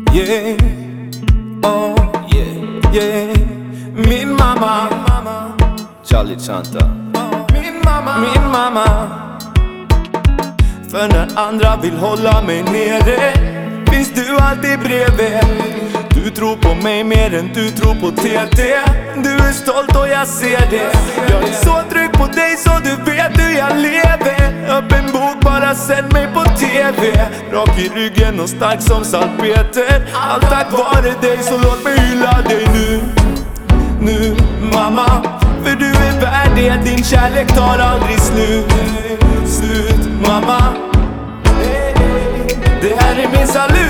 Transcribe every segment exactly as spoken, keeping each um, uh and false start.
Yeah, oh yeah, yeah. Min mamma, Charlie Chanta. Min mamma, min mamma. För när andra vill hålla mig nere finns du alltid bredvid. Du tror på mig mer än du tror på T T. Du är stolt och jag ser det. Jag är så trygg på dig så du vet hur jag lever. Öppen bok, bara sätt mig på T V. Rak i ryggen och stark som salpeter. Allt tack vare dig, så låt mig hylla dig nu. Nu, mamma, för du är värd det. Din kärlek tar aldrig slut. Slut, mamma. Det här är min salut,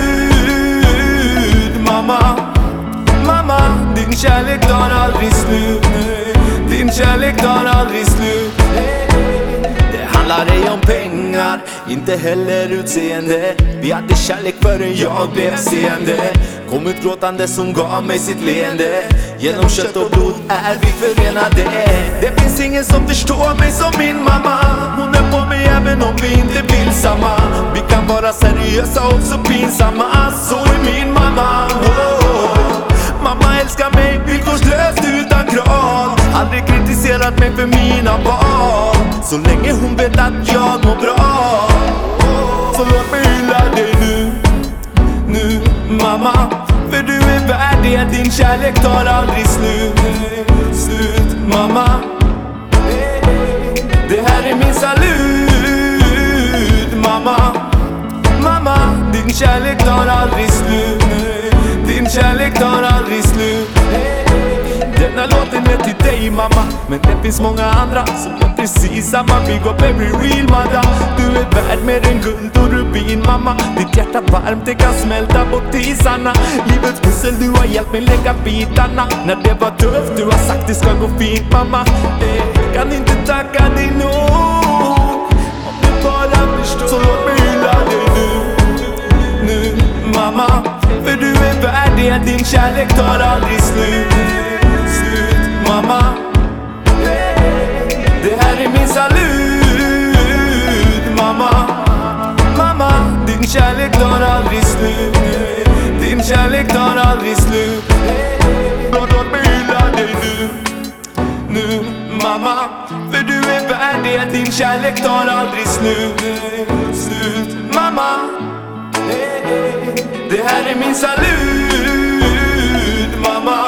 mamma. Mamma, din kärlek tar aldrig slut. Din kärlek tar aldrig slut. Det handlar ej om pengar, inte heller utseende. Vi hade kärlek förrän jag blev seende. Kom ut gråtande som gav mig sitt leende. Genom kött och blod är vi förenade. Det finns ingen som förstår mig som min mamma. Hon är på mig även om vi inte vill samma. Vi kan vara seriösa och så pinsamma. Så är min mamma. Oh. Mamma älskar mig villkorslöst utan krav. Aldrig kritiserat mig för mina barn. Så länge hon vet att jag mår bra. Så låt mig hylla dig nu. Nu, mamma, för du är värd det. Din kärlek tar aldrig slut. Slut, mamma. Det här är min salut, mamma. Mamma, din kärlek tar aldrig slut. Din kärlek tar aldrig slut. Denna låten är till dig, mamma, men det finns många andra som är precis samma. Big up every real mother. Du är värd mer än guld och rubin, mamma. Ditt hjärta varmt, det kan smälta bort isarna. Livets pussel, du har hjälpt mig lägga bitarna. När det var tufft, du har sagt det ska gå fint, mamma. Jag kan inte tacka dig nog. Om du bara förstår, så låt mig hylla dig nu. Nu, mamma, för du är värd det. Din kärlek tar aldrig slut. Slut, mamma. Det här är min salut, mamma. Mamma, din kärlek tar aldrig slut. Din kärlek tar aldrig slut. Låt mig hylla dig nu. Nu, mamma, för du är värd det. Din kärlek tar aldrig slut. Slut, mamma. Det här är min salut, mamma.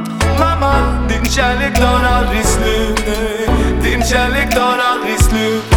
Mamma, din kärlek tar aldrig slut. Din kärlek tar aldrig slut.